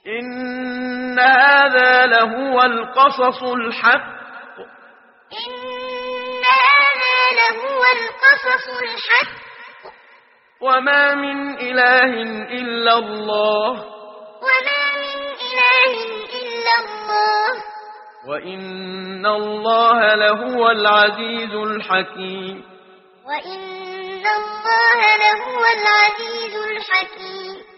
إن هذا لهو القصص الحق إن هذا لهو القصص الحق وما من إله إلا الله وما من إله إلا الله وإن الله لهو العزيز الحكيم وإن الله لهو العزيز الحكيم